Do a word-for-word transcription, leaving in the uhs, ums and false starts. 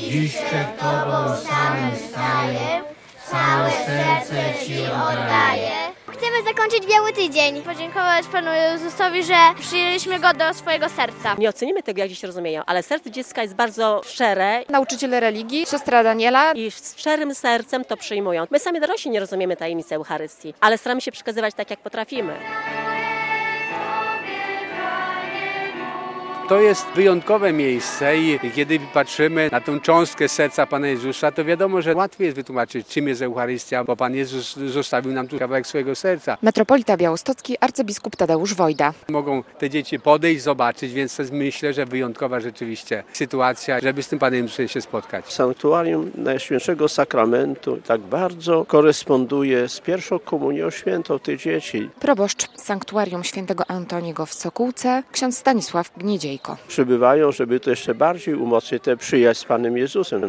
Dziś przed Tobą samym staję, całe serce Ci oddaję. Chcemy zakończyć Biały Tydzień. Podziękować Panu Jezusowi, że przyjęliśmy Go do swojego serca. Nie ocenimy tego, jak dziś rozumieją, ale serce dziecka jest bardzo szczere. Nauczyciele religii, siostra Daniela. I z szczerym sercem to przyjmują. My sami dorośli nie rozumiemy tajemnicy Eucharystii, ale staramy się przekazywać tak, jak potrafimy. To jest wyjątkowe miejsce i kiedy patrzymy na tę cząstkę serca Pana Jezusa, to wiadomo, że łatwiej jest wytłumaczyć, czym jest Eucharystia, bo Pan Jezus zostawił nam tu kawałek swojego serca. Metropolita białostocki, arcybiskup Tadeusz Wojda. Mogą te dzieci podejść, zobaczyć, więc to jest, myślę, że wyjątkowa rzeczywiście sytuacja, żeby z tym Panem Jezusem się spotkać. Sanktuarium Najświętszego Sakramentu tak bardzo koresponduje z pierwszą komunią świętą tych dzieci. Proboszcz Sanktuarium Świętego Antoniego w Sokółce, ksiądz Stanisław Gniedziejko. Przybywają, żeby to jeszcze bardziej umocnić tę przyjaźń z Panem Jezusem.